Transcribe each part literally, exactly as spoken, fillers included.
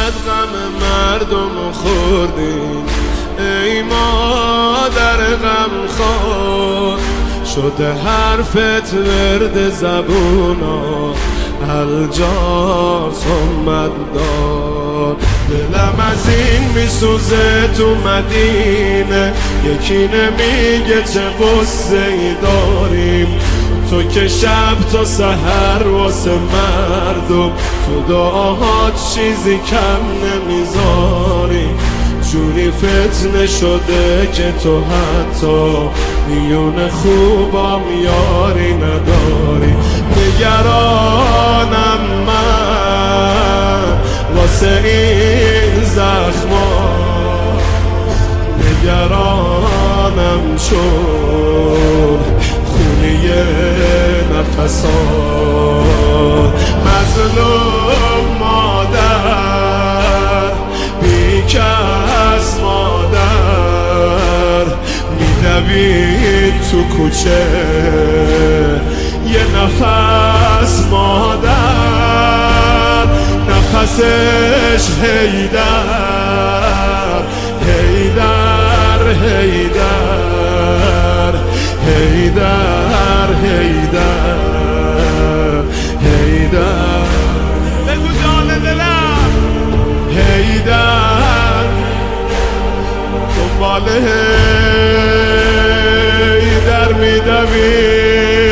انقدر غم مردم خوردیم ای مادر غم خور، شده حرفت ورد زبونا الجار سمت دار. دلم از این میسوزه تو مدینه، یکی نمیگه چه قصه ای داریم. تو که شب تا سحر واسه مردم تو دعاهات چیزی کم نمیذاری. جوری فتنه شده که تو حتی میون خوبام یاری نداری. نگرانم من واسه این زخما، نگرانم چون خونی نفسا. مظلوم مادر بیکس مادر میدوید تو کوچه یه نفس مادر، نفسش هیدر هیدر هیدر هیدر هیدر هیدر. بگو جان دلم هیدر دنبال هیدر میدوی،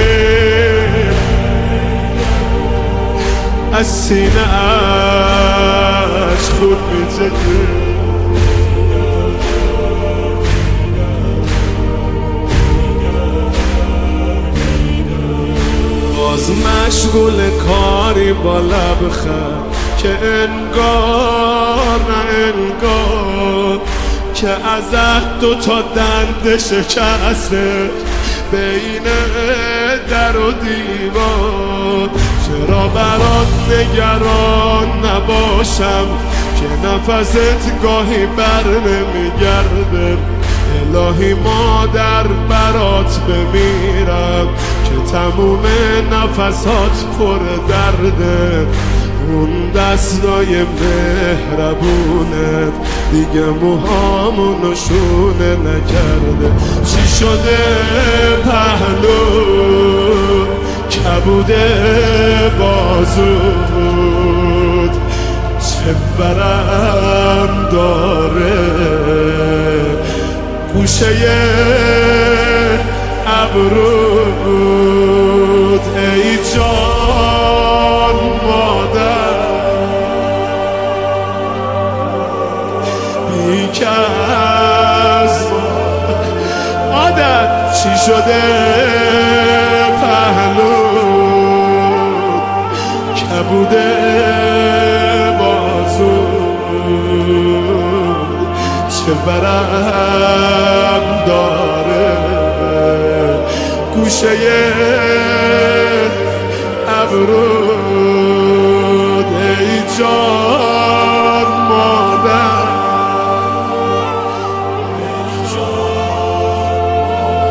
از سینه اش خود میزده. باز مشغول کاری با لبخند که انگار نه انگار که از دو تا دنده شکسته بین در و دیوار. چرا برات نگران نباشم که نفست گاهی بر نمیگرده. الهی مادر برات بمیرم که تموم نفسات پر درده. اون دستای مهربونت دیگه موهامو نشونه نکرده. چی شده پهلو کبوده بازود، چه ورم داره گوشه ابرود. ای جان مادر بیکس مادر، چی شده پهلو کبوده بازود، چه برم داره گوشه ابرو.